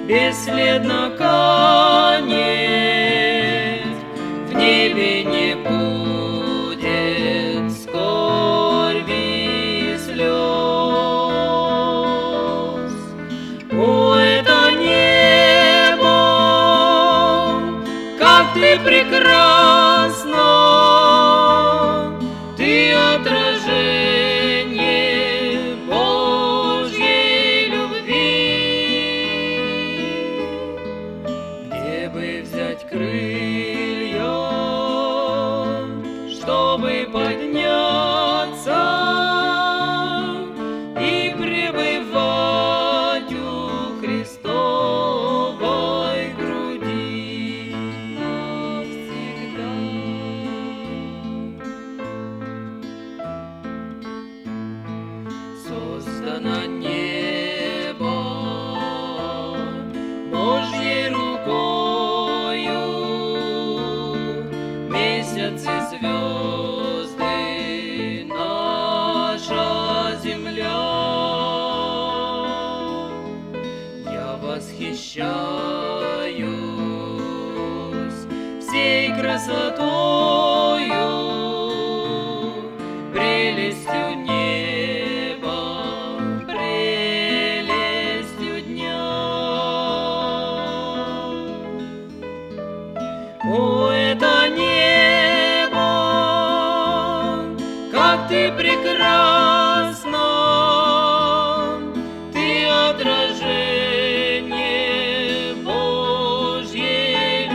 бесследно канет, в небе не будет скорби и слез. О, это небо, как ты прекрасна, ты отражение Божьей любви. Где бы взять крылья, чтобы подняться и пребывать у Христовой груди навсегда. Создано небо Божьей рукою, месяц и звезды, наша земля. Я восхищаюсь всей красотою, прелестью неба, прелестью дня. О, это небо, как ты прекрасна, ты отражение Божьей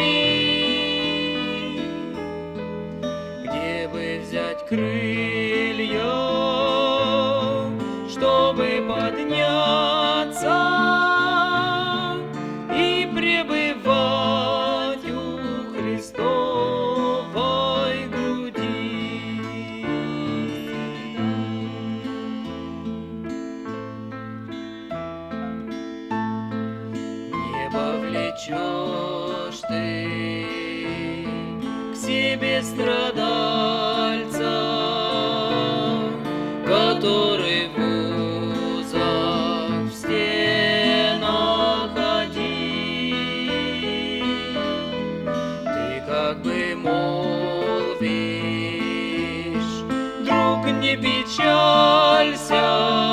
любви. Где бы взять крылья, чтобы подняться и пребывать у Христовой груди? Небо влечешь ты к себе страдальца, который в узах в стенах один. Ты как бы молвишь: друг, не печалься,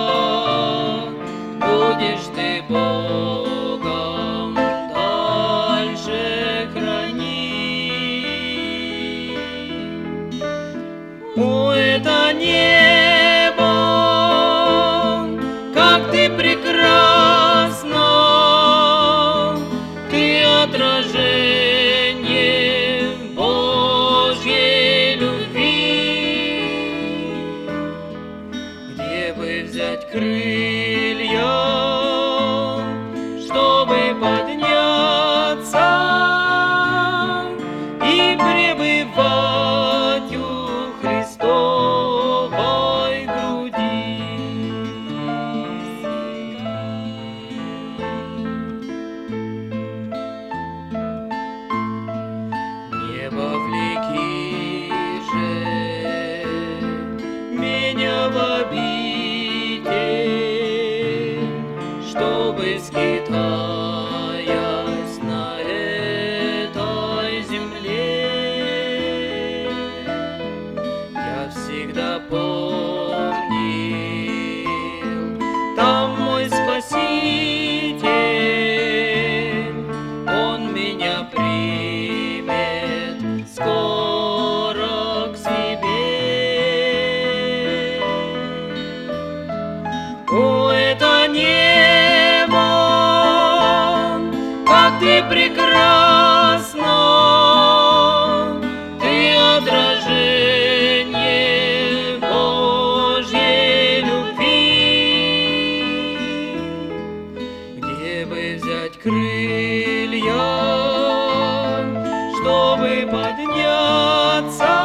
будешь ты Богом дальше хранить. О, это небо, как ты прекрасна, ты отражение Божьей любви. Где бы взять крылья, чтобы подняться и пребывать у Христовой груди? Небо, влеки же меня в обитель, чтобы скитаясь на этой земле, я всегда помнил, там мой Спаситель, Он меня примет скоро к себе. О, это небо, как ты прекрасна, ты отражение Божьей любви. Где бы взять крылья, чтобы подняться